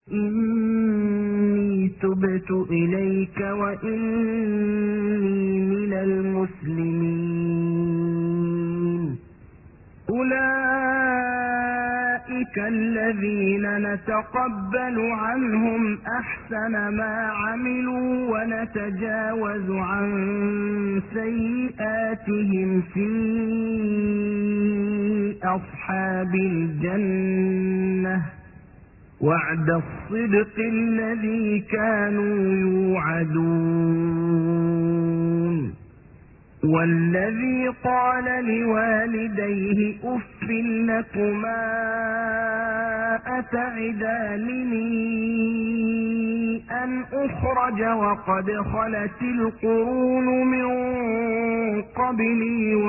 إني تبت إليك وإني من المسلمين. أولئك الذين نتقبل عنهم أحسن ما عملوا ونتجاوز عن سيئاتهم في أصحاب الجنة وعد الصدق الذي كانوا يوعدون. والذي قال لوالديه أف لكما أتعدانني أن أخرج وقد خلت القرون من قبلي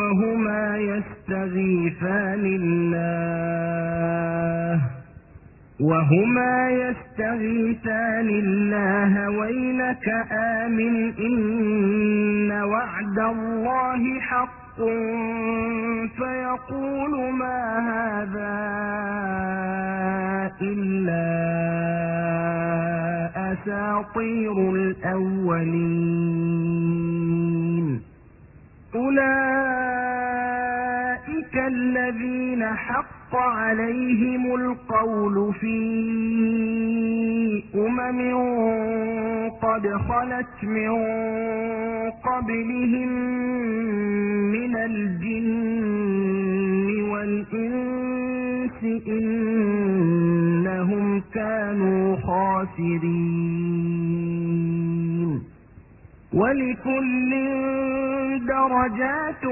وهما يستغيثان الله ويلك آمن إن وعد الله حق فيقول ما هذا إلا أساطير الأولين. أولئك الذين حق عليهم القول في قد خلت من قبلهم من الجن والإنس إنهم كانوا خاسرين. ولكل درجات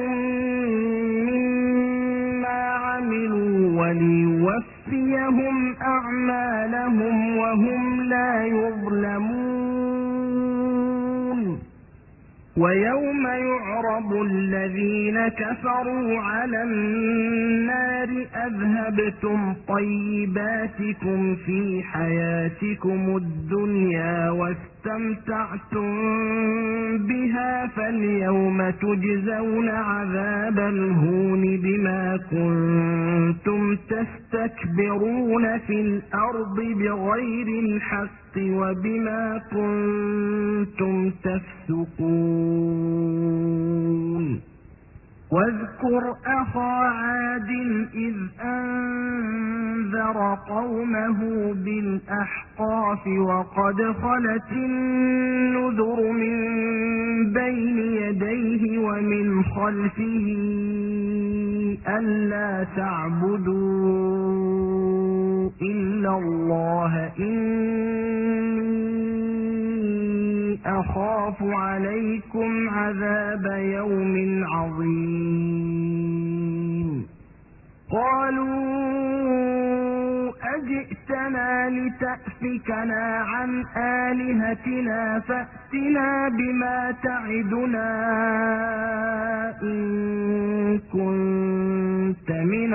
مما عملوا وليوفيهم أعمالهم وهم لا يظلمون. ويوم يعرض الذين كفروا على النار أذهبتم طيباتكم في حياتكم الدنيا واستمتعتم بها فاليوم تجزون عذاب الهون بما كنتم تستكبرون في الأرض بغير الحق وبما كنتم تفسقون. واذكر أخا عاد إذ أنذر قومه بالأحقاف وقد خلت النذر من بين يديه ومن خلفه ألا تعبدوا إلا الله إني أخاف عليكم عذاب يوم عظيم. قالوا أجئتنا لتأفكنا عن آلهتنا فأتنا بما تعدنا إن كنت من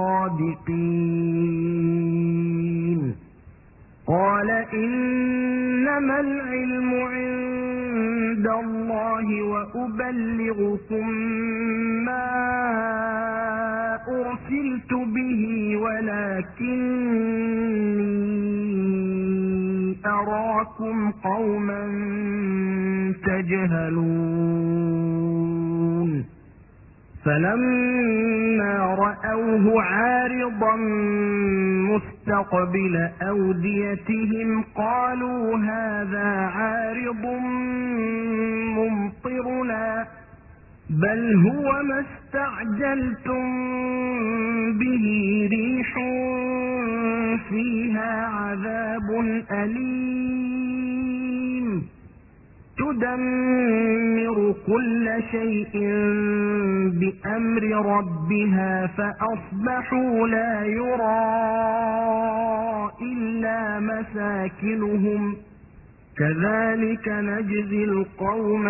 الصادقين. قال إنما العلم عند الله وأبلغكم ما أرسلت به ولكني أراكم قوما تجهلون. فلما رأوه عارضا مستقبل أوديتهم قالوا هذا عارض ممطرنا بل هو ما استعجلتم به ريح فيها عذاب أليم تدمر كل شيء بأمر ربها فأصبحوا لا يرى إلا مساكنهم كذلك نجزي القوم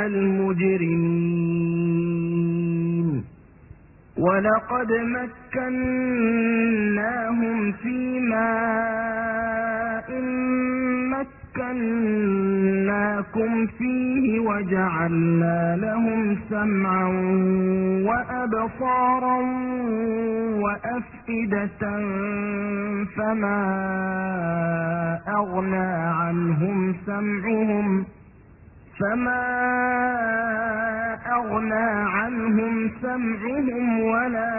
المجرمين. ولقد مكناهم في ماء مكناكم فيه وجعلنا لهم سمعا وأبصارا وأفئدة فما أغنى فما أغنى عنهم سمعهم ولا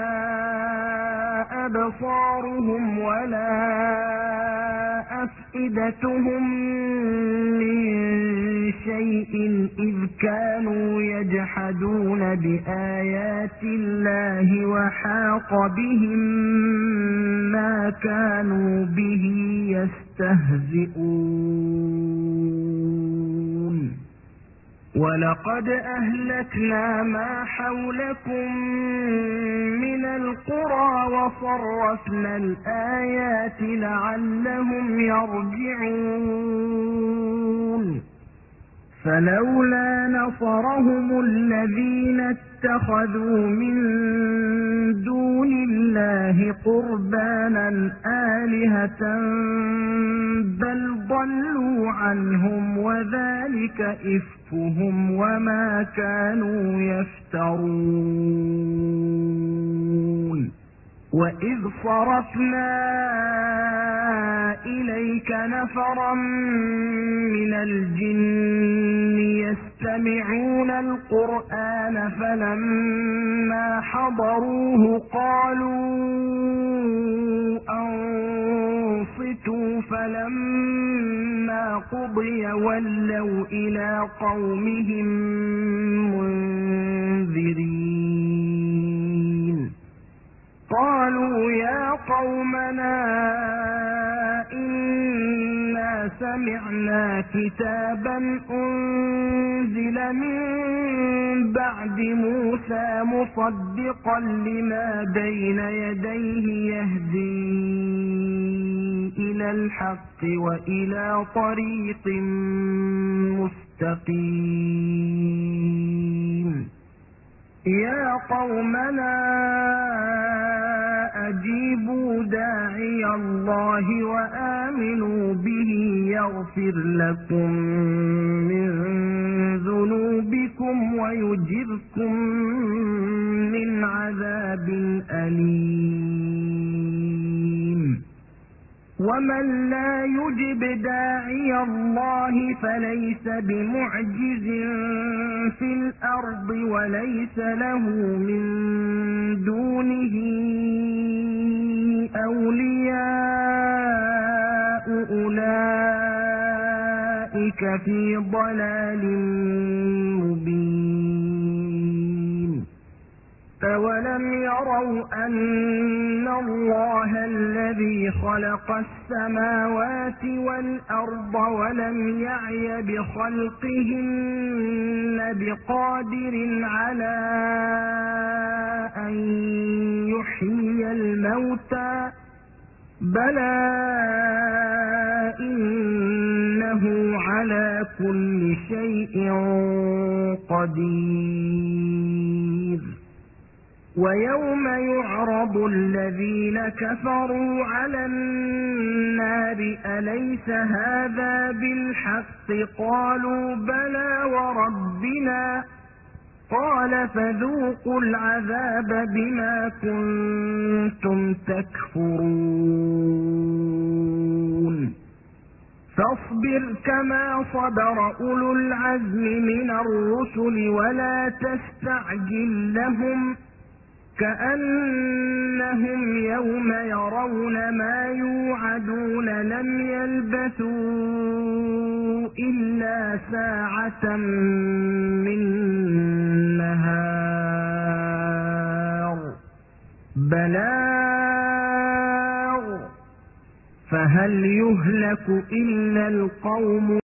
أبصارهم ولا أفئدتهم من شيء إذ كانوا يجحدون بآيات الله وحاق بهم ما كانوا به يستهزئون ولقد أهلكنا ما حولكم من القرى وصرفنا الآيات لعلهم يرجعون فلولا نصرهم الذين اتخذوا من دون الله قربانا آلهة بل ضلوا عنهم وذلك إفكهم وما كانوا يفترون وإذ صرفنا إليك نفرا من الجن يستمعون القرآن فلما حضروه قالوا أنصتوا فلما قضي ولوا إلى قومهم منذرين قالوا يا قومنا إنا سمعنا كتابا أنزل من بعد موسى مصدقا لما بين يديه يهدي إلى الحق وإلى طريق مستقيم يا قومنا أجيبوا داعي الله وآمنوا به يغفر لكم من ذنوبكم ويجركم من عذاب أليم ومن لا يجب داعي الله فليس بمعجز في الأرض وليس له من دونه أولياء أولئك في ضلال مبين أولم يروا أن الله الذي خلق السماوات والأرض ولم يعي بخلقهن بقادر على أن يحيي الموتى بلى إنه على كل شيء قدير ويوم يعرض الذين كفروا على النار أليس هذا بالحق قالوا بلى وربنا قال فذوقوا العذاب بما كنتم تكفرون فاصبر كما صبر أولو العزم من الرسل ولا تستعجل لهم كأنهم يوم يرون ما يوعدون لم يلبثوا إلا ساعة من نهار بلاغ فهل يهلك إلا القوم